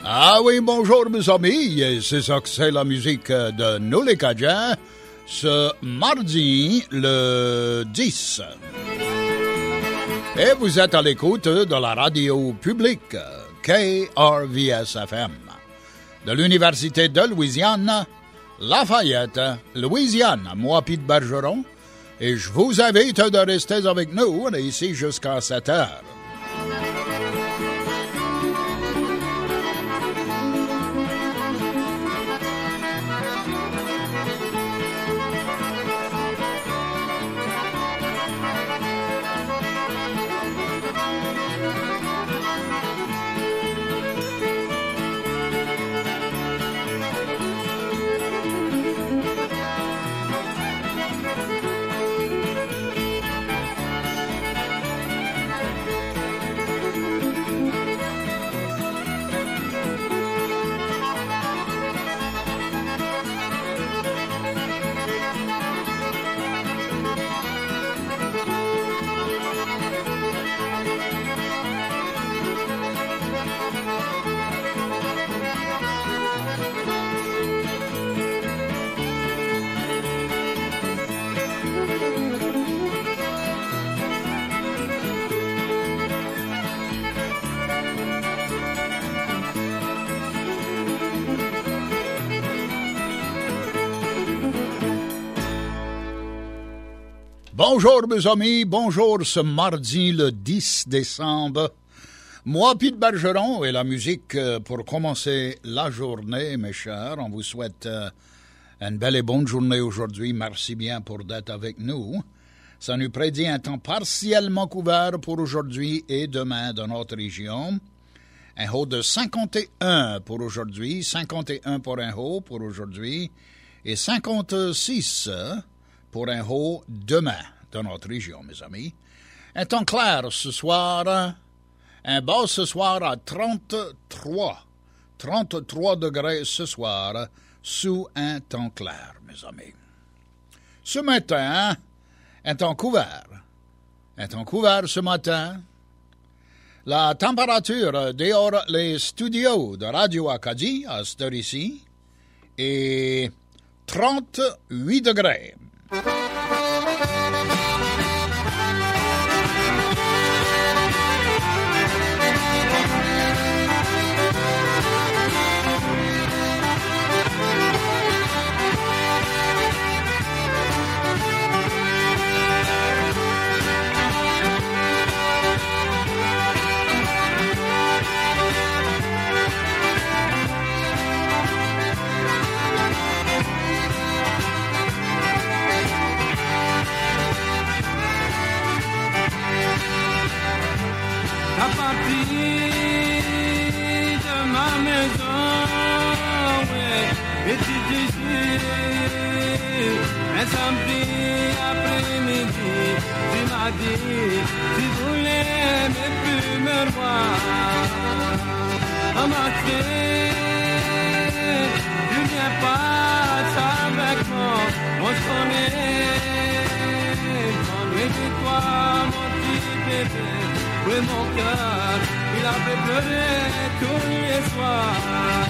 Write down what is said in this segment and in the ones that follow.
Ah oui, bonjour mes amis, et c'est ça que c'est la musique de Nous les Cajuns, ce mardi le 10. Et vous êtes à l'écoute de la radio publique KRVS-FM de l'Université de Louisiane, Lafayette, Louisiane. Moi, Pete Bergeron, et je vous invite de rester avec nous, on est ici jusqu'à 7 heures. Bonjour mes amis, bonjour ce mardi le 10 décembre. Moi, Pete Bergeron, et la musique pour commencer la journée, mes chers. On vous souhaite une belle et bonne journée aujourd'hui. Merci bien pour d'être avec nous. Ça nous prédit un temps partiellement couvert pour aujourd'hui et demain dans notre région. Un haut de 51 pour aujourd'hui, 51 pour un haut pour aujourd'hui et 56 pour un haut demain dans notre région, mes amis. Un temps clair ce soir, un bas ce soir à 33 degrés ce soir, sous un temps clair, mes amis. Ce matin, un temps couvert ce matin. La température dehors les studios de Radio Acadie à cette heure ici est 38 degrés. Un samedi après-midi, tu m'as dit, tu voulais même plus me voir. On m'a crié, tu viens pas avec moi, on se connaît. Ennuyé de toi, mon petit bébé, oui mon cœur, il avait pleuré tous les soirs.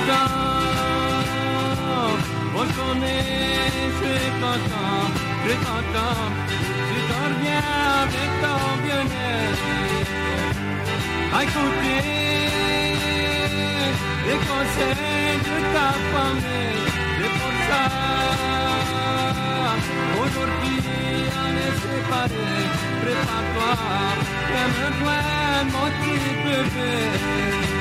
Moi je connais, je suis content, tu dors bien avec ton bien-être. À écouter les conseils de ta famille, c'est pour ça, aujourd'hui on est séparés, prépare-toi, viens me joindre mon petit bébé.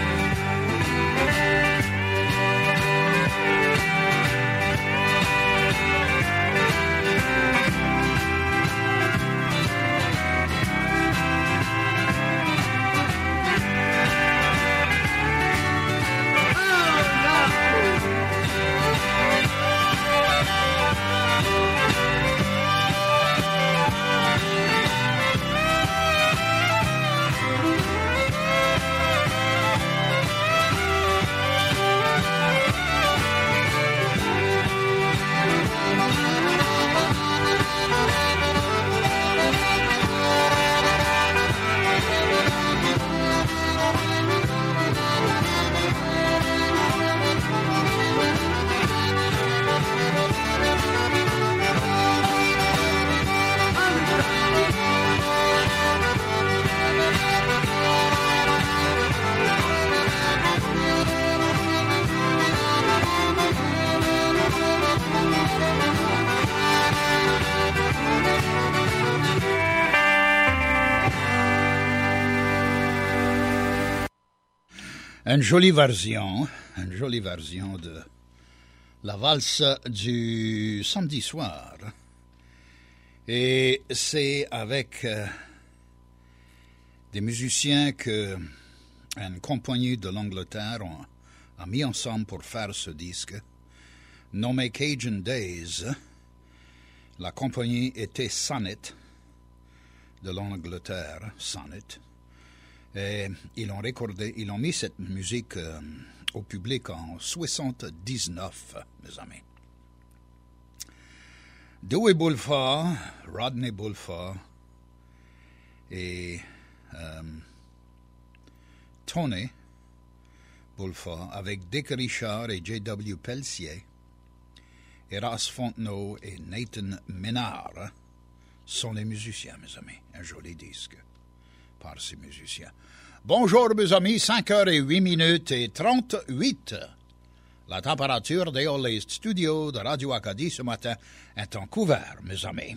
Une jolie version de la valse du samedi soir. Et c'est avec des musiciens que une compagnie de l'Angleterre a mis ensemble pour faire ce disque, nommé Cajun Days. La compagnie était Sonnet, de l'Angleterre, Sonnet. Et ils ont mis cette musique au public en 79, mes amis. Dewey Bulford, Rodney Bulford et Tony Bulford avec Dick Richard et J.W. Pelletier et Ross Fontenot et Nathan Ménard sont les musiciens, mes amis. Un joli disque par ces musiciens. Bonjour, mes amis, 5h08 et 38. La température des les studios de Radio Acadie ce matin est en couvert, mes amis.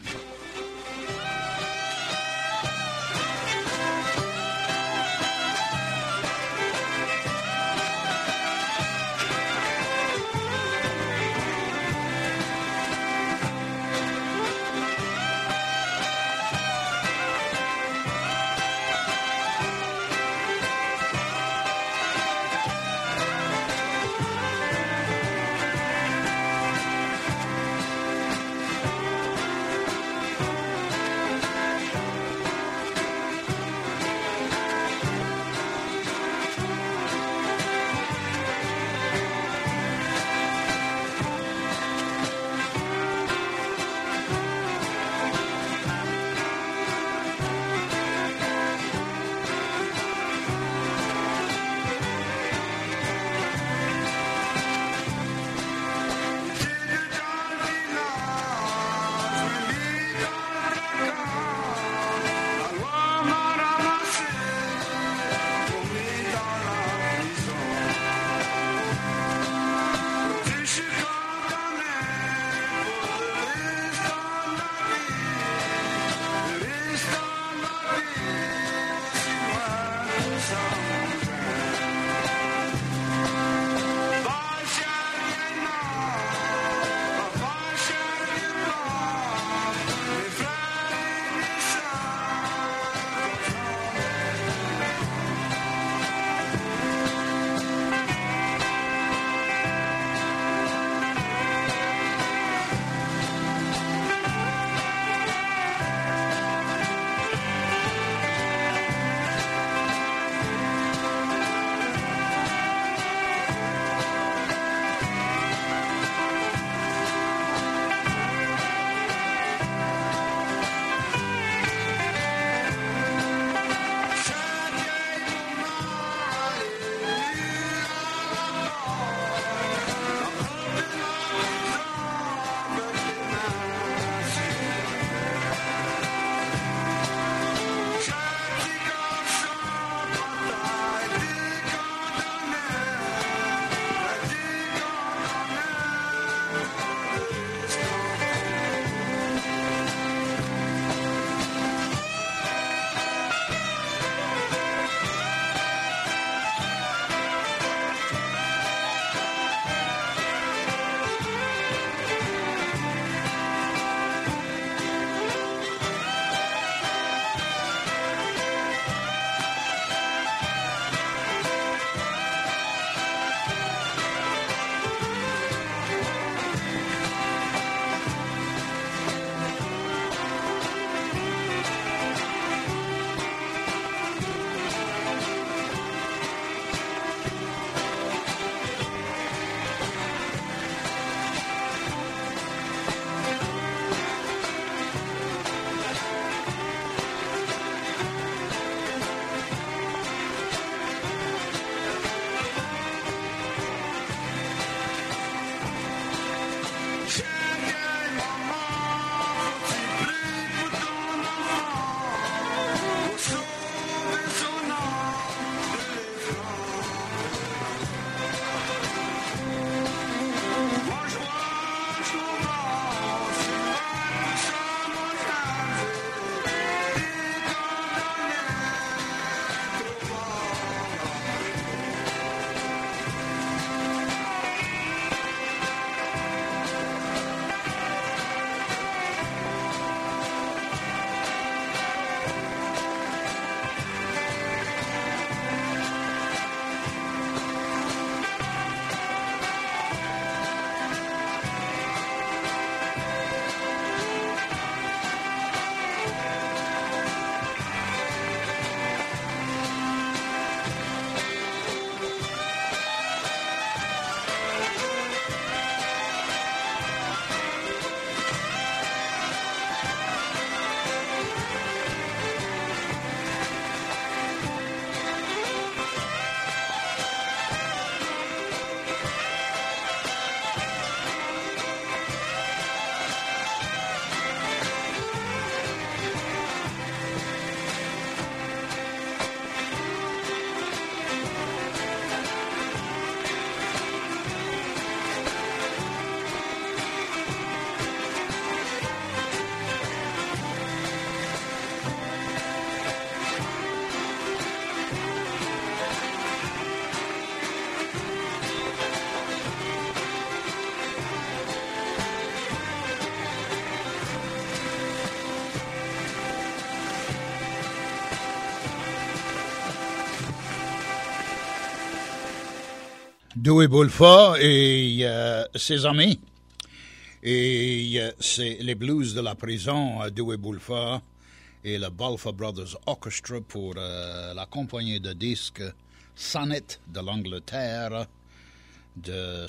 Dewey Bulfa et ses amis. Et c'est les blues de la prison, Dewey Bulfa et le Bulfa Brothers Orchestra pour la compagnie de disques Sonnet de l'Angleterre de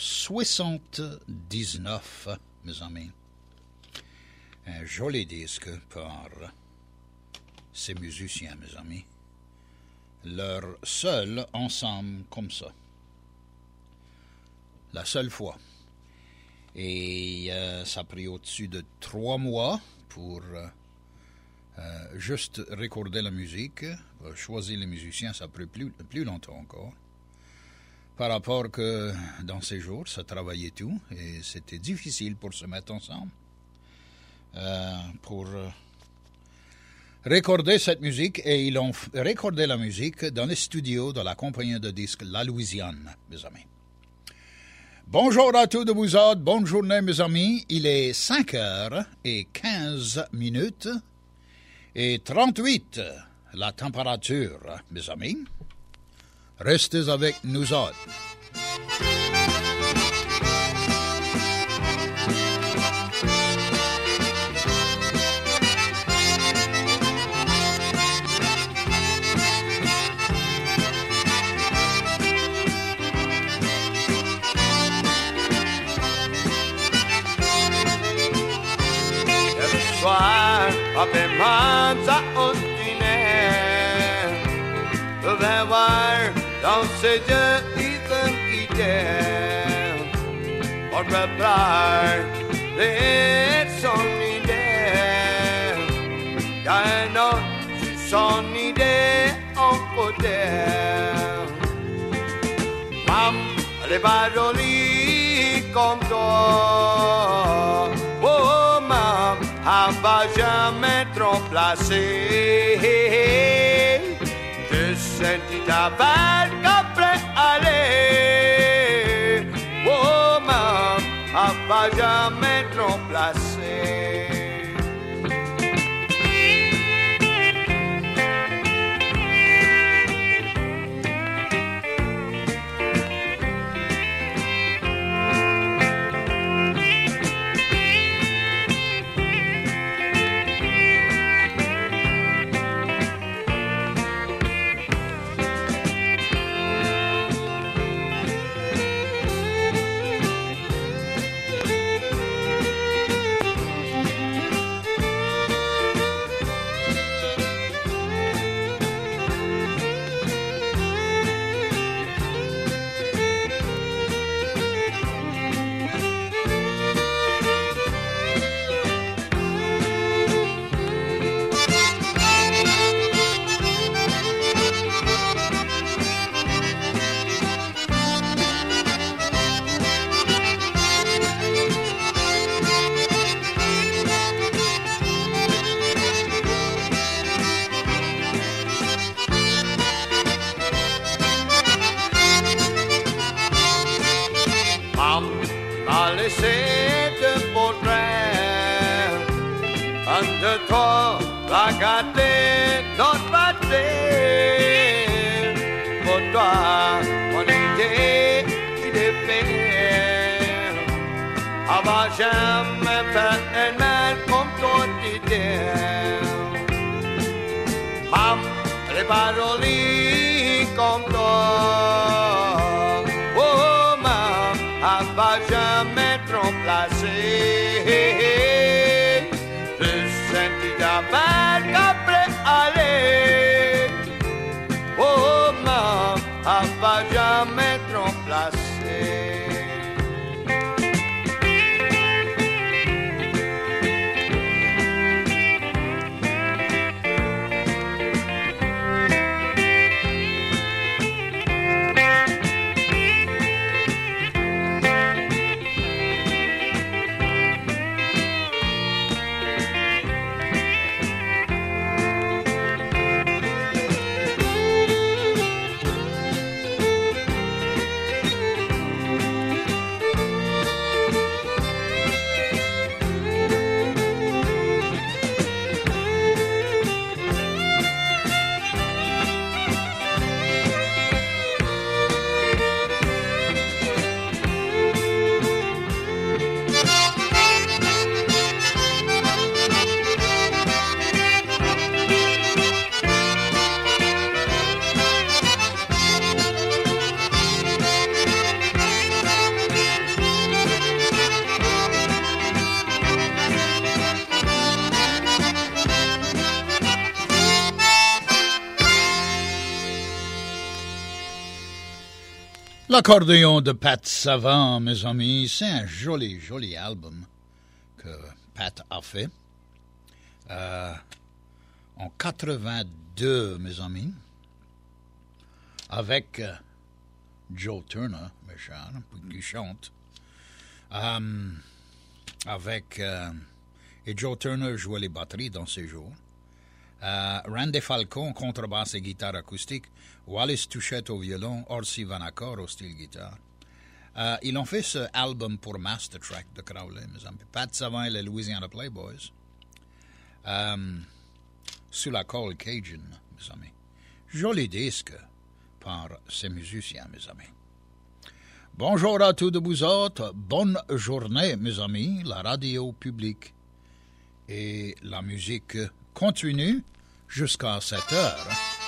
79, mes amis. Un joli disque par ces musiciens, mes amis. Leur seul ensemble comme ça. La seule fois. Et ça a pris au-dessus de 3 mois pour juste recorder la musique. Choisir les musiciens, ça a pris plus longtemps encore. Par rapport que dans ces jours, ça travaillait tout et c'était difficile pour se mettre ensemble. Pour recorder cette musique, et ils ont recordé la musique dans les studios de la compagnie de disques La Louisiane, mes amis. Bonjour à tous de vous autres, bonne journée mes amis, il est 5h15 et 38 la température, mes amis. Restez avec nous autres. Up in Mansa Ostine, the Vavar, don't say the Ethan Eden, or the bride, it's only there. I know she's only there, Uncle there. Mam, le paroli comme toi, oh mam. Va jamais trop placé. Je sentis ta vague après aller. Oh, maman, va jamais trop placé. Regardez notre bataille. Pour toi, mon idée, il est fait. Avant jamais fait un mal comme ton idée. Mam, les paroles comme toi. Oh, mam, avant jamais trop placé. Barque après aller, oh maman, va jamais trop placé. L'accordéon de Pat Savant, mes amis, c'est un joli, joli album que Pat a fait. En 82, mes amis, avec Joe Turner, mes chers, qui chante. Et Joe Turner jouait les batteries dans ces jours. Randy Falcon, contrebasse et guitare acoustique. Wallace Touchette au violon. Orsi Vanacore au style guitare. Ils ont fait ce album pour Master Track de Crowley, mes amis. Pat Savant et les Louisiana Playboys. Sous la colle Cajun, mes amis. Joli disque par ces musiciens, mes amis. Bonjour à tous de vous autres. Bonne journée, mes amis. La radio publique et la musique continue jusqu'à 7 heures.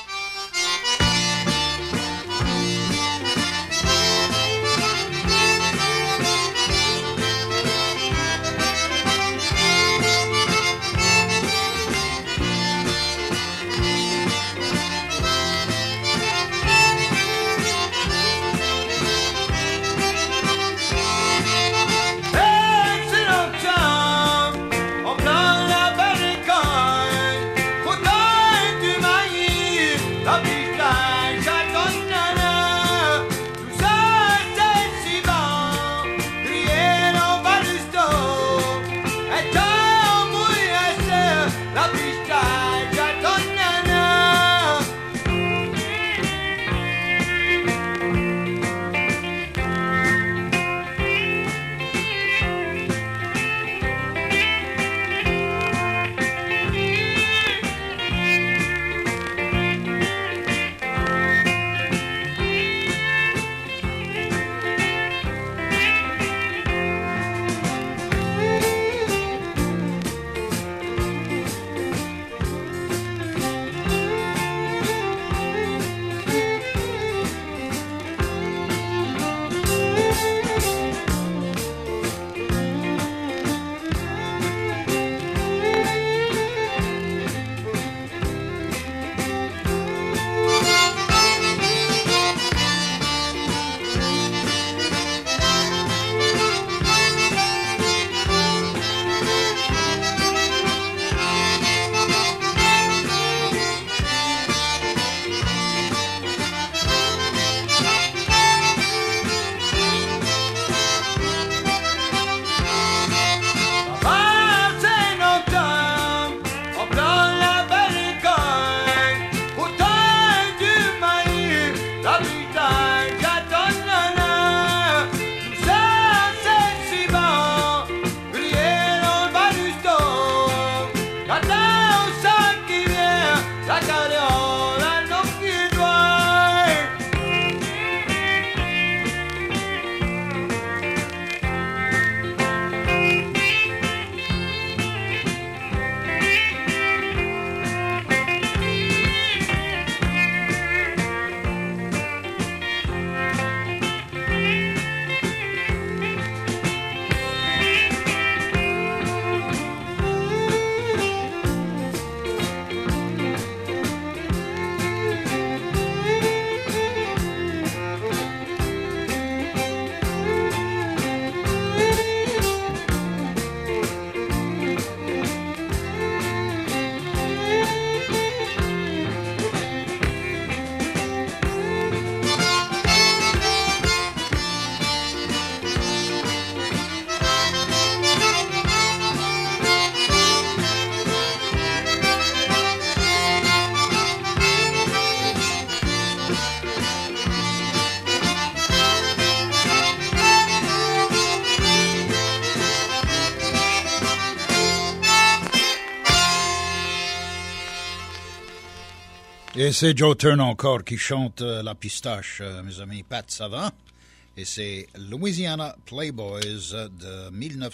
Et c'est Joe Turner encore qui chante la pistache, mes amis, Pat Savant. Et c'est Louisiana Playboys de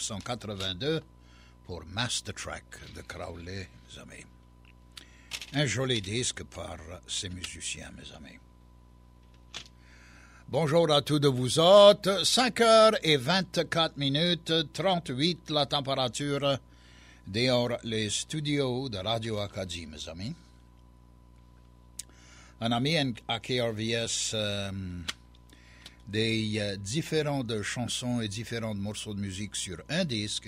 1982 pour Master Track de Crowley, mes amis. Un joli disque par ces musiciens, mes amis. Bonjour à tous de vous autres. 5h24, 38 la température dehors les studios de Radio Acadie, mes amis. Un ami à KRVS des différentes chansons et différents morceaux de musique sur un disque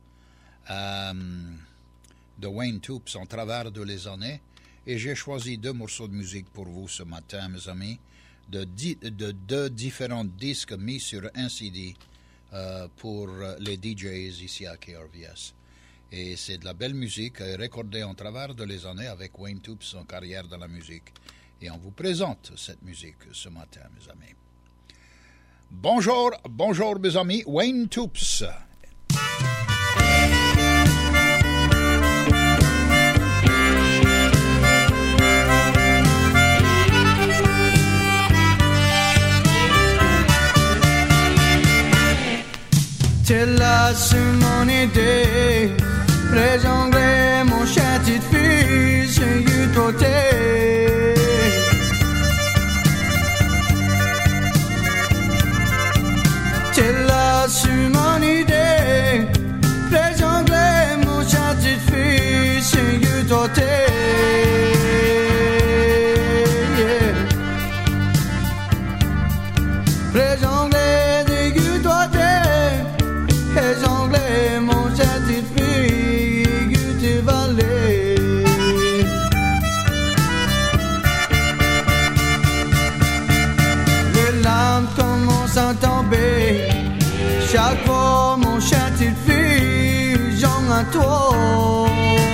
de Wayne Toups en travers de les années. Et j'ai choisi 2 morceaux de musique pour vous ce matin, mes amis, de 2 différents disques mis sur un CD pour les DJs ici à KRVS. Et c'est de la belle musique recordée en travers de les années avec Wayne Toups en carrière dans la musique. Et on vous présente cette musique ce matin, mes amis. Bonjour, bonjour mes amis, Wayne Toups. Till la sur mon idée, préjongler mon châti de fils, j'ai eu côté. Till la sur mon idée, préjongler mon châti de fils, j'ai eu côté. Préjongler des eu côté. Les Anglais m'ont jeté de figues de vallée. Les larmes commencent à tomber. Chaque fois mon jeté de figues, j'en ai trop.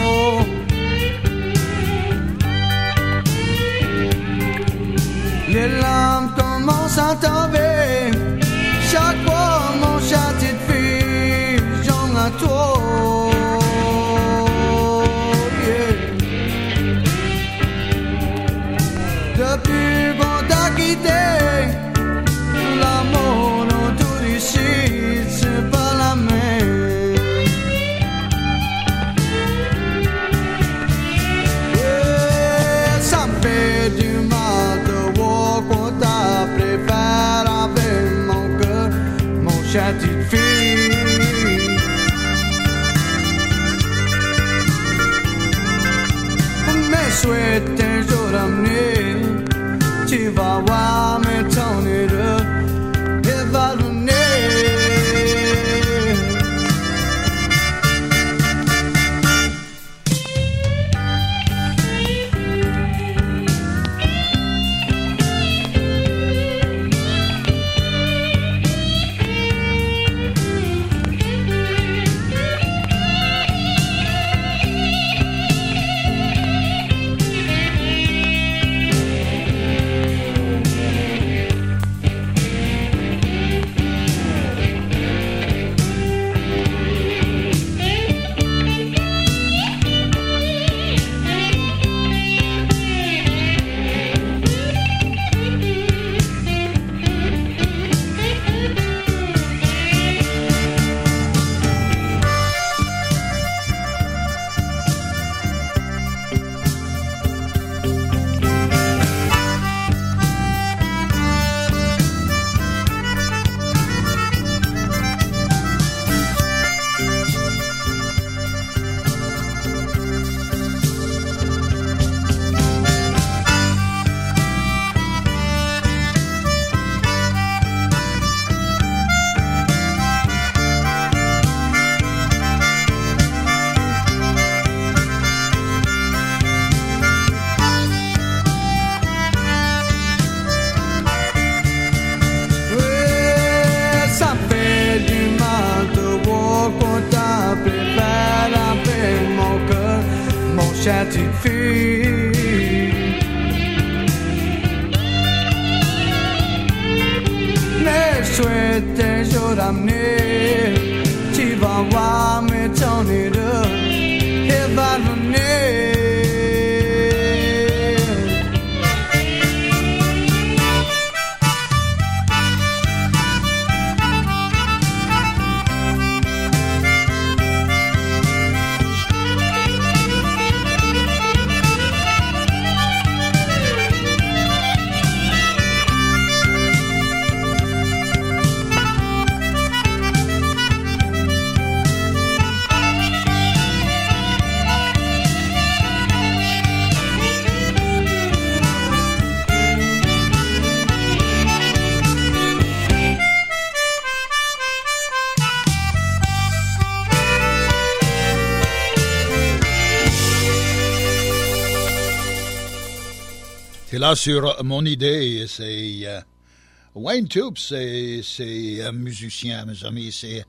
Les larmes commencent à tomber. Chaque fois mon jeté de figues, j'en ai trop. Yeah. Depuis qu'on t'a quitté, l'amour dans tout ici, c'est pas la même. Yeah. Ça me fait du mal de voir qu'on t'a préféré avec mon cœur, mon châti de fille. Mais souhaite un jour amener, tu vas voir mes tonnerres et vallonner. Châti de fille. Mais je souhaite un jour amener, tu vas voir mes tonnerres et vallonner. là, sur mon idée, c'est Wayne Toups, c'est un musicien, mes amis. C'est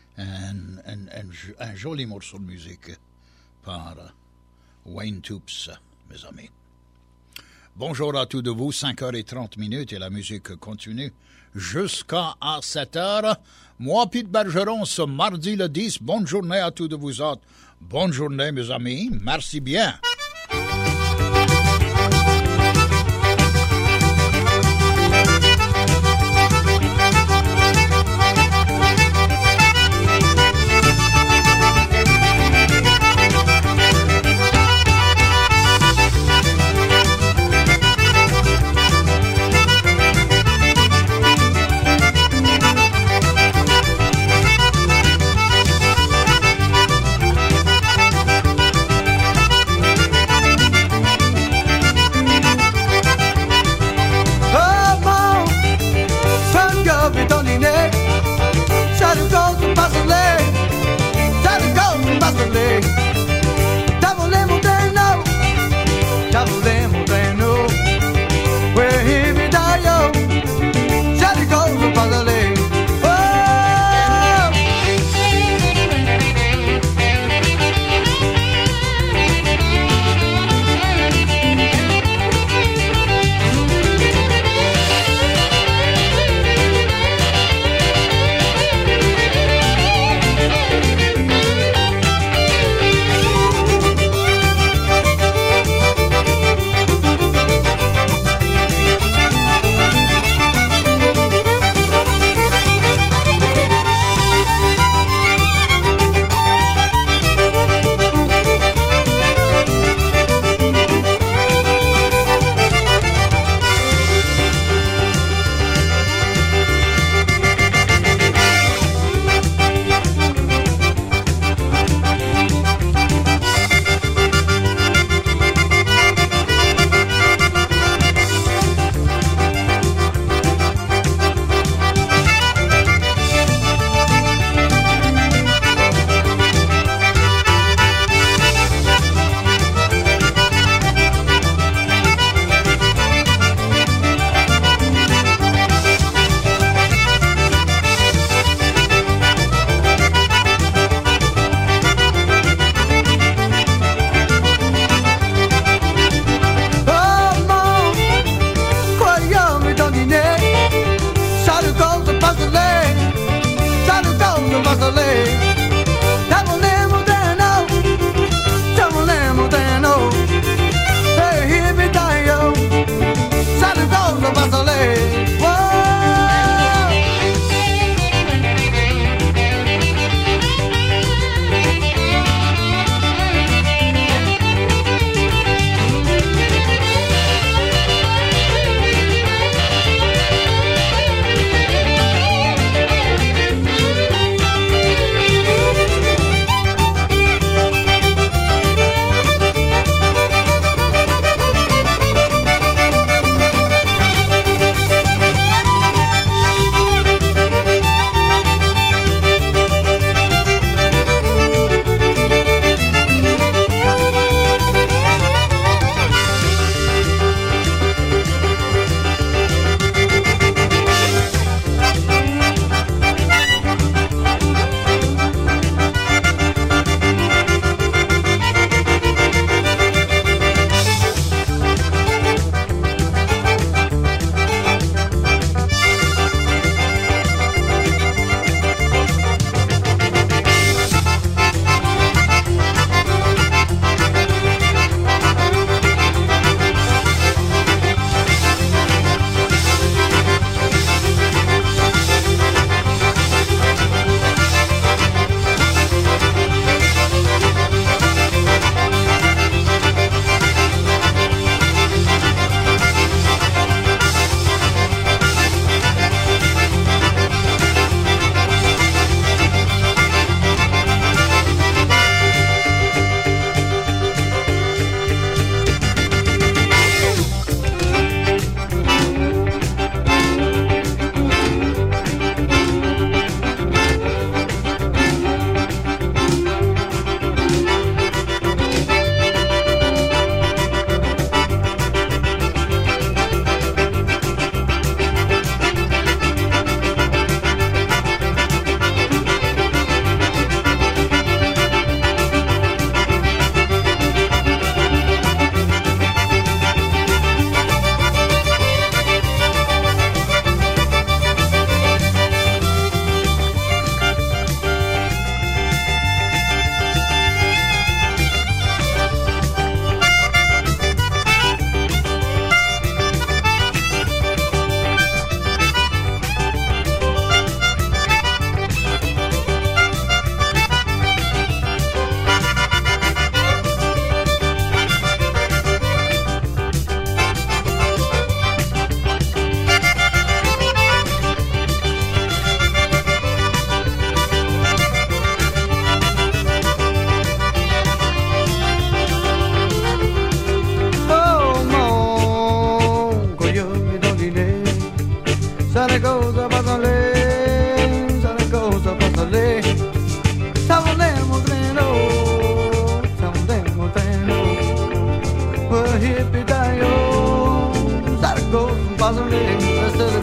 un joli morceau de musique par Wayne Toups, mes amis. Bonjour à tous de vous, 5h30 et la musique continue jusqu'à 7h. Moi, Pete Bergeron, ce mardi le 10, bonne journée à tous de vous autres. Bonne journée, mes amis. Merci bien.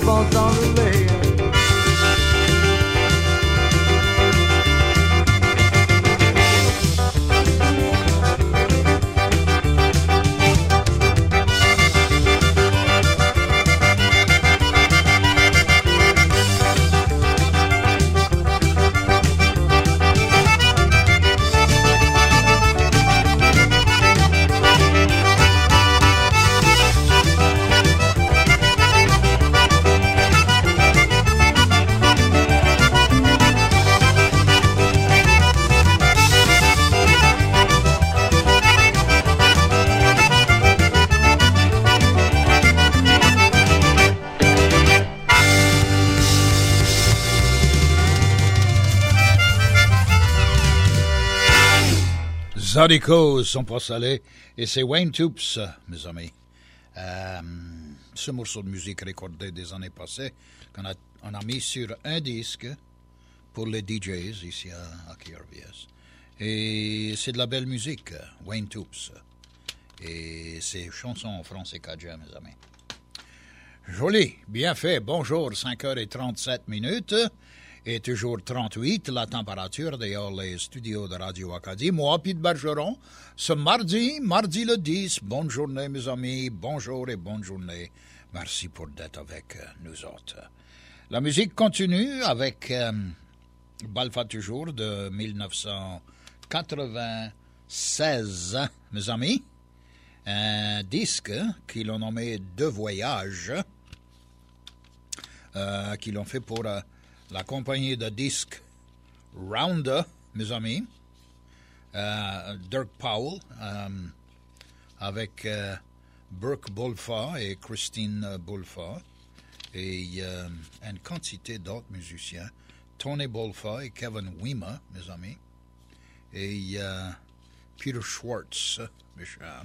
falls on the way. Zydeco sont pas salés et c'est Wayne Toups, mes amis. Ce morceau de musique recordé des années passées qu'on a mis sur un disque pour les DJs ici à KRBS. Et c'est de la belle musique, Wayne Toups. Et c'est chanson en français cajun, mes amis. Joli, bien fait. Bonjour, 5h37. Et toujours 38, la température dehors les studios de Radio Acadie. Moi, Pete Bergeron, ce mardi le 10. Bonne journée, mes amis. Bonjour et bonne journée. Merci pour d'être avec nous autres. La musique continue avec Balfa toujours de 1996, mes amis. Un disque qu'ils ont nommé Deux Voyages, qu'ils ont fait pour... la compagnie de disques Rounder, mes amis, Dirk Powell, avec Burke Bulfa et Christine Bulfa, et une quantité d'autres musiciens, Tony Bulfa et Kevin Wima, mes amis, et Peter Schwartz, Michel,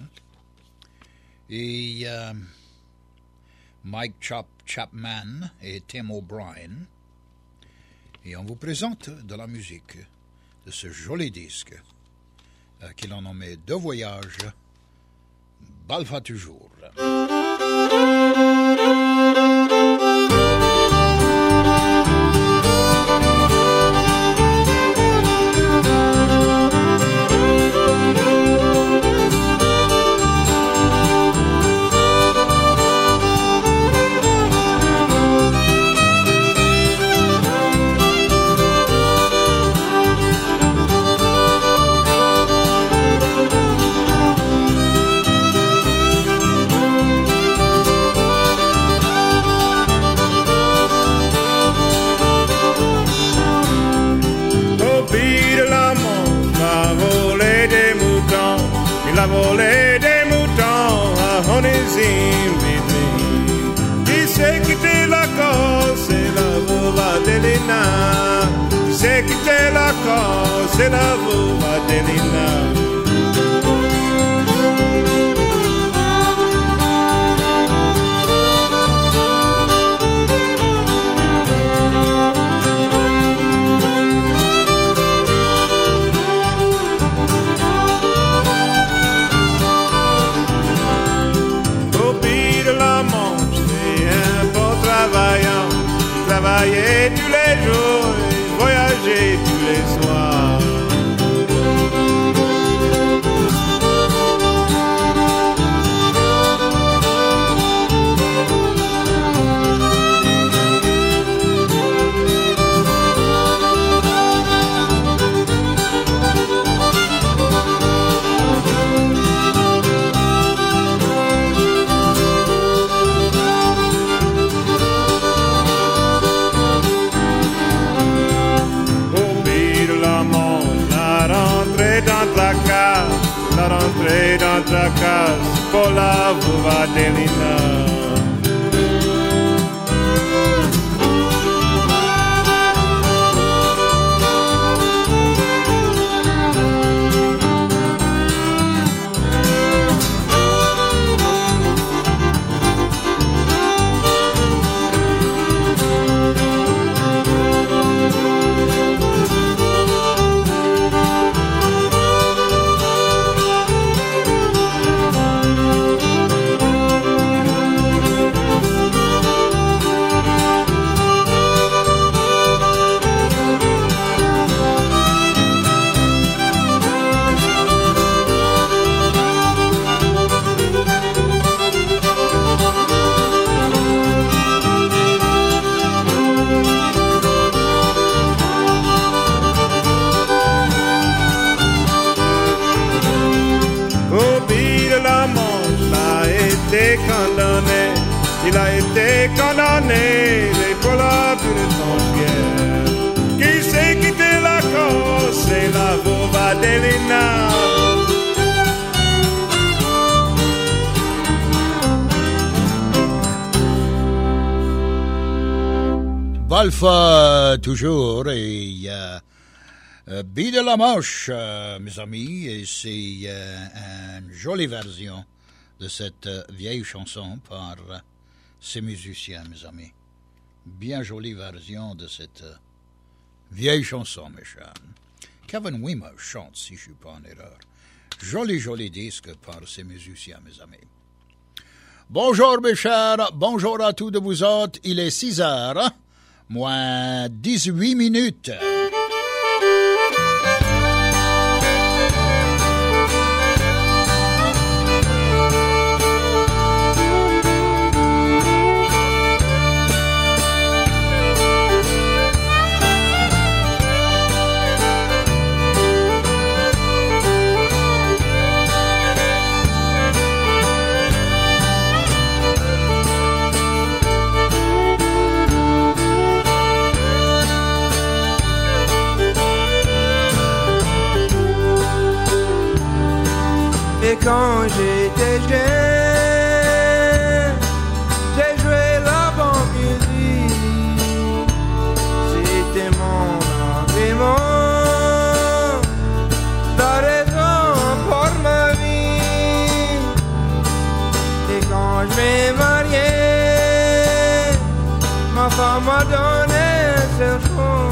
et Mike Chapman et Tim O'Brien. Et on vous présente de la musique de ce joli disque qu'ils ont nommé Deux Voyages, Balfa toujours. La volée des moutons à Honey's-in-Between. Qui sait quitter la Corse et la vouva d'Elena. Qui sait quitter la Corse et la vouva d'Elena. Travailler tous les jours et voyager tous les soirs. La rentrée dans ta case pour la vouva d'Elena. Il a été condamné pour la d'une étrangère qui s'est quitté la Corse et la vova d'Elena. Balfa toujours et Bide la Manche, mes amis, et c'est une jolie version de cette vieille chanson par ces musiciens, mes amis. Bien jolie version de cette vieille chanson, mes chers. Kevin Wimmer chante, si je ne suis pas en erreur. Joli disque par ces musiciens, mes amis. Bonjour, mes chers, bonjour à tous de vous autres. Il est 6 heures. Moins 18 minutes. Et quand j'étais jeune, j'ai joué la bonne musique. C'était mon agrément, la raison pour ma vie. Et quand je m'ai marié, ma femme m'a donné ce choix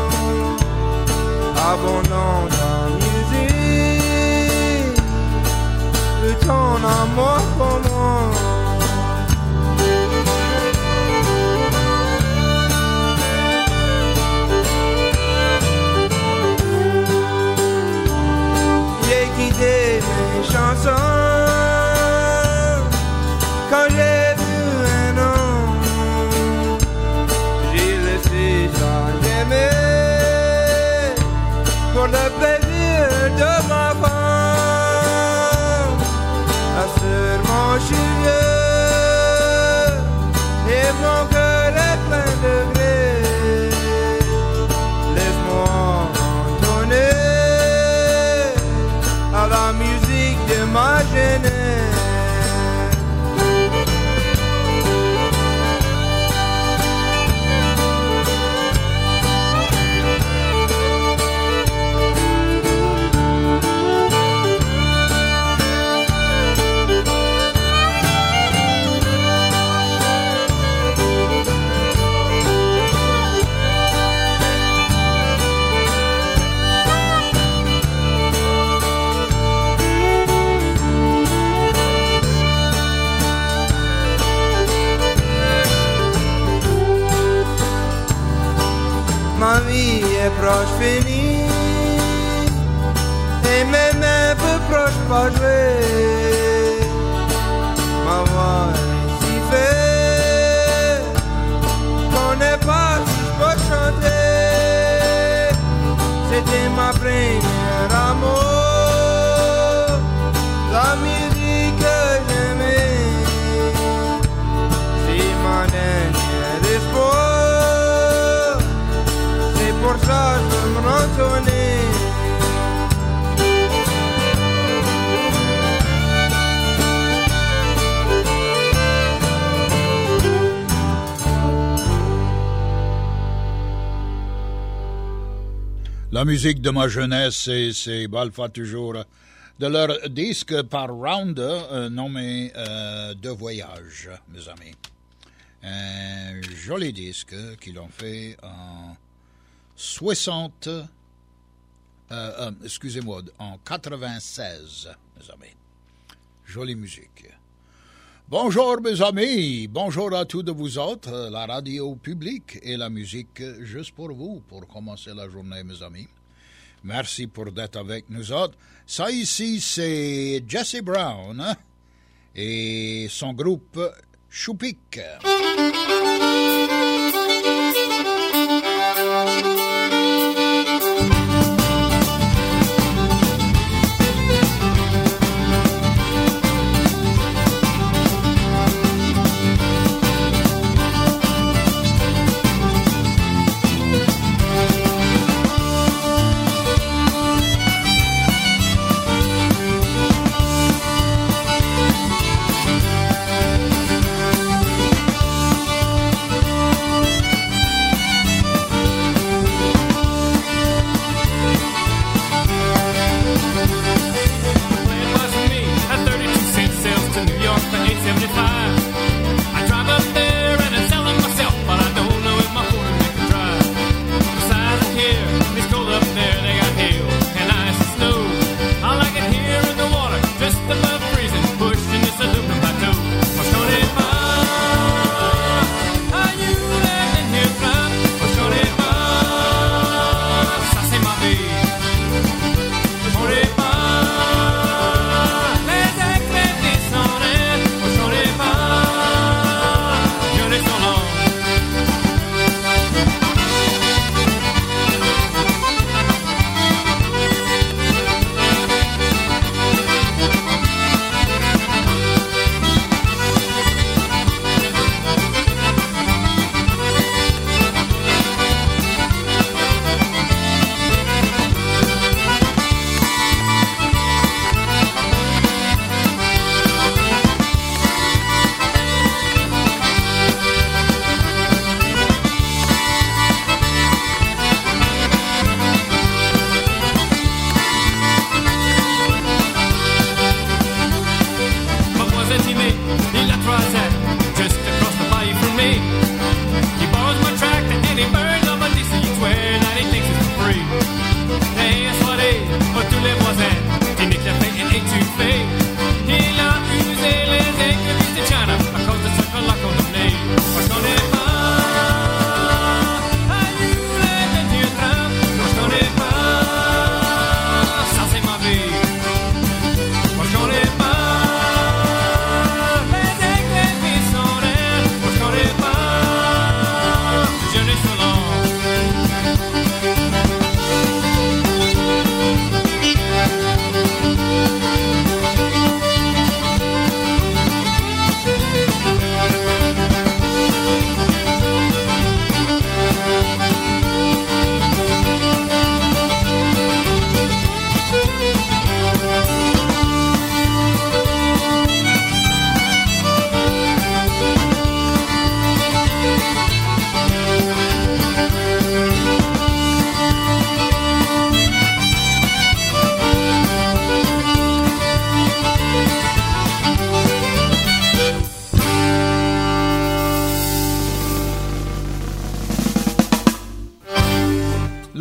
abondant en musique. Ton amour pour moi. J'ai quitté mes chansons quand j'ai vu un homme. J'ai laissé ça j'aimais pour le plaisir de ma femme. Mon cheveu et mon cœur est plein de gré. Laisse-moi entonner à la musique de ma jeunesse. Ma vie est proche finie et mes mains peu proches pas jouer. Ma voix est si faite qu'on n'est pas si je peux chanter. C'était ma première amour, la musique que j'aimais. C'est ma dernière espoir. Pour ça, je veux me retourner. La musique de ma jeunesse, c'est Balfa toujours, de leur disque par Rounder, nommé De Voyage, mes amis. Un joli disque qu'ils ont fait en 96, mes amis. Jolie musique. Bonjour, mes amis. Bonjour à tous de vous autres. La radio publique et la musique juste pour vous, pour commencer la journée, mes amis. Merci pour d'être avec nous autres. Ça ici, c'est Jesse Brown, hein? Et son groupe Choupik.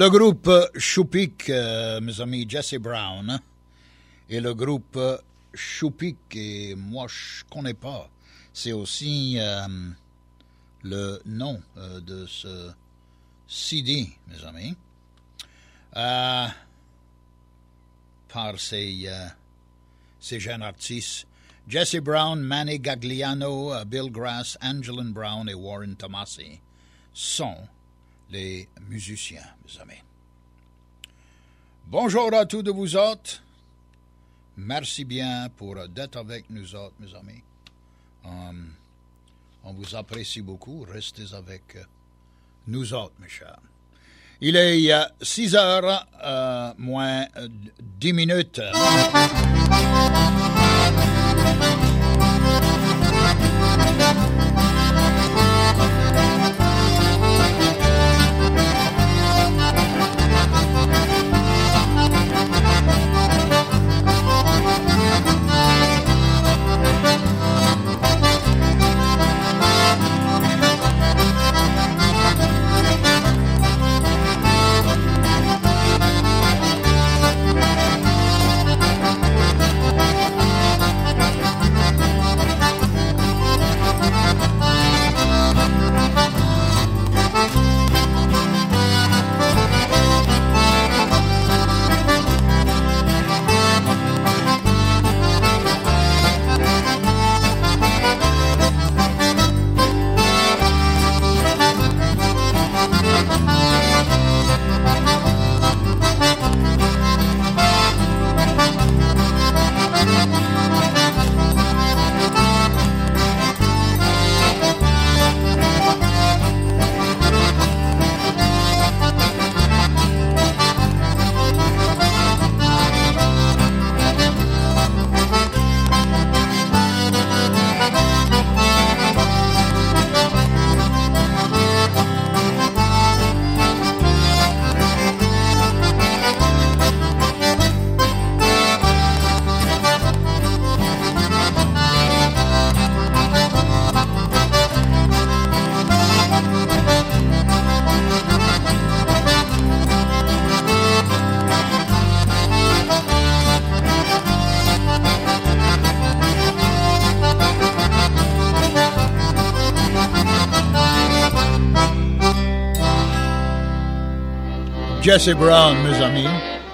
Le groupe Choupic, mes amis, Jesse Brown, et le groupe Choupic, et moi je connais pas, c'est aussi le nom de ce CD, mes amis, par ces jeunes artistes, Jesse Brown, Manny Gagliano, Bill Grass, Angelin Brown et Warren Tomasi sont les musiciens, mes amis. Bonjour à tous de vous autres. Merci bien pour d'être avec nous autres, mes amis. On vous apprécie beaucoup. Restez avec nous autres, mes chers. Il est 6 heures moins 10 minutes. Jesse Brown, mes amis.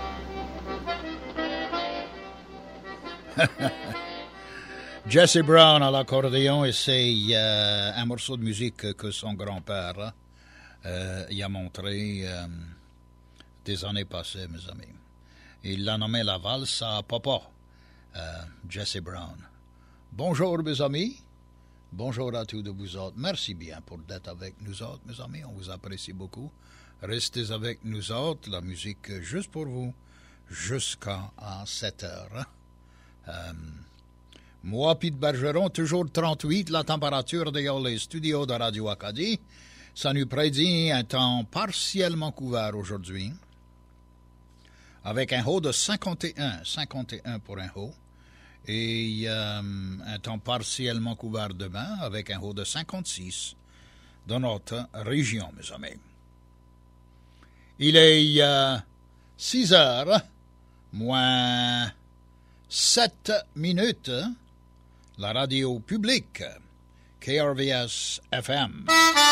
Jesse Brown à l'accordéon, et c'est un morceau de musique que son grand-père y a montré des années passées, mes amis. Il l'a nommé la valse à papa, Jesse Brown. Bonjour, mes amis. Bonjour à tous de vous autres. Merci bien pour d'être avec nous autres, mes amis. On vous apprécie beaucoup. Restez avec nous autres, la musique juste pour vous, jusqu'à 7 heures. Moi, Pete Bergeron, toujours 38, la température dans les studios de Radio Acadie. Ça nous prédit un temps partiellement couvert aujourd'hui, avec un haut de 51 pour un haut, et un temps partiellement couvert demain, avec un haut de 56 dans notre région, mes amis. Il est 6 heures, moins 7 minutes, la radio publique, KRVS FM.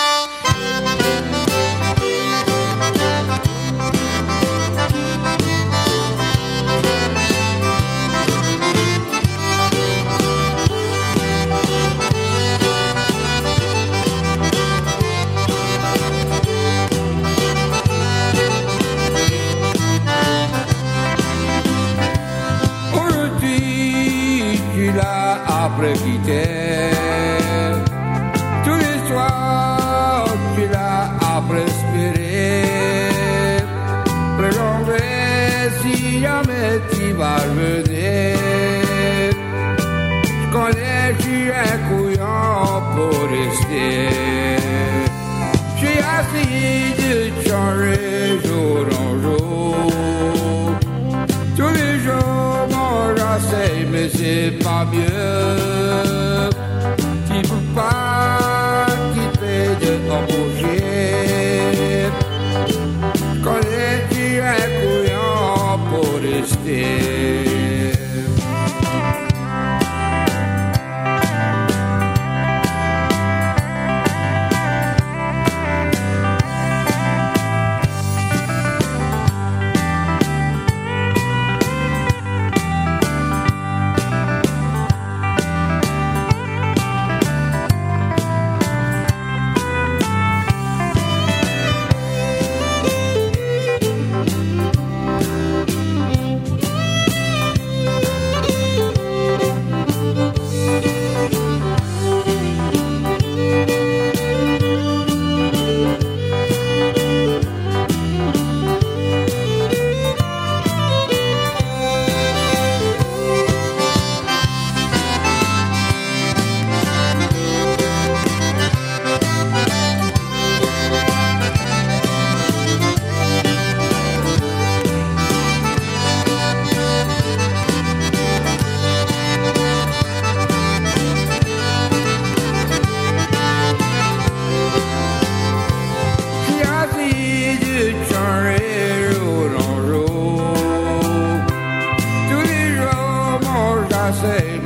Après quitter tous les soirs, tu l'as après espéré, prolonger si jamais tu vas revenir. Je connais, je suis un couillon pour rester. J'ai essayé de changer jour en jour, tous les jours mon j'essaie, mais c'est pas mieux. Tu peux pas quitter de t'embaucher. Je connais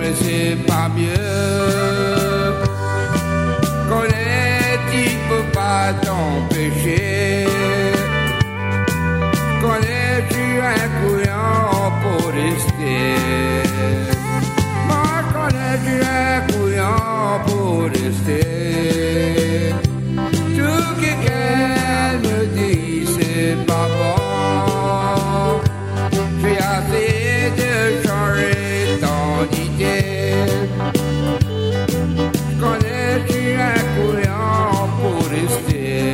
c'est pas mieux. Connais-tu peux pas t'empêcher. Connais-tu un couillon pour rester. Moi connais-tu un couillon pour rester. Tout ce qu'elle me dit c'est pas bon. J'ai assez de changer ton idée. Connais-tu un couillon pour rester.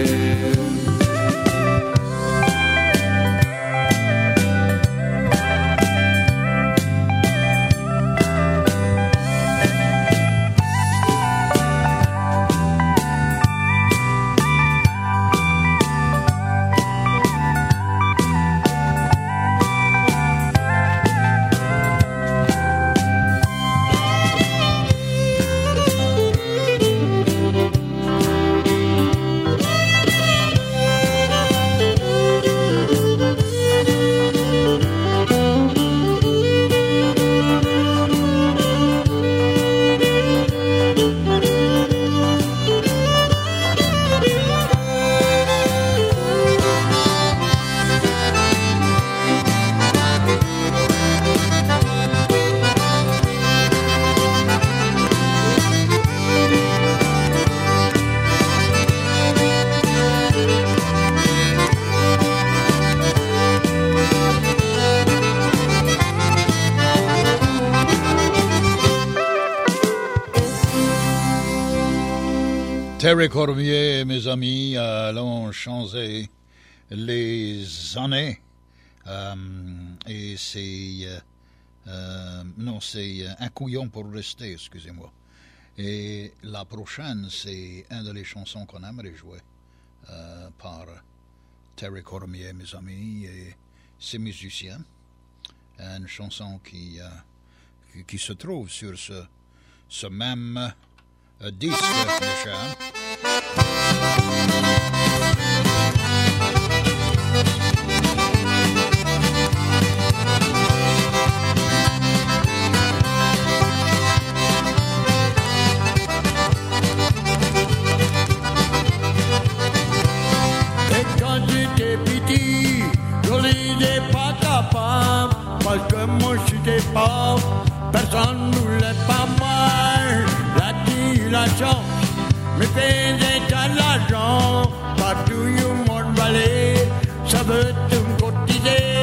Terry Cormier, mes amis, allons changer les années. Et c'est... non, c'est un couillon pour rester, excusez-moi. Et la prochaine, c'est une des chansons qu'on aimerait jouer par Terry Cormier, mes amis, et ses musiciens. Une chanson qui se trouve sur ce même disque, mes chers. Et quand j'étais petit, je lisais pas capable, parce que moi j'étais pauvre, personne ne voulait pas moi. La chance, mais faisait de l'argent, partout au monde valait, ça veut tout cotiser.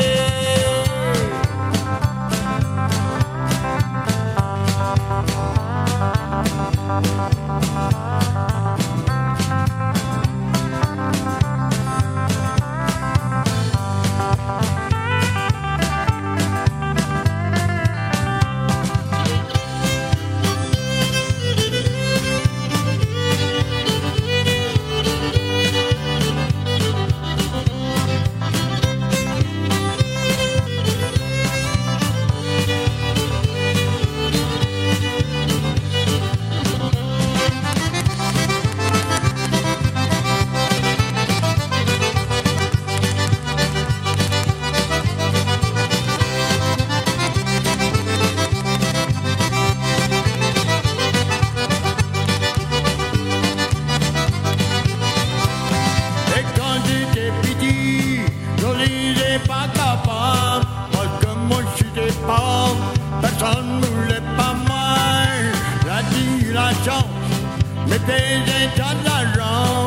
Mais payer de l'argent,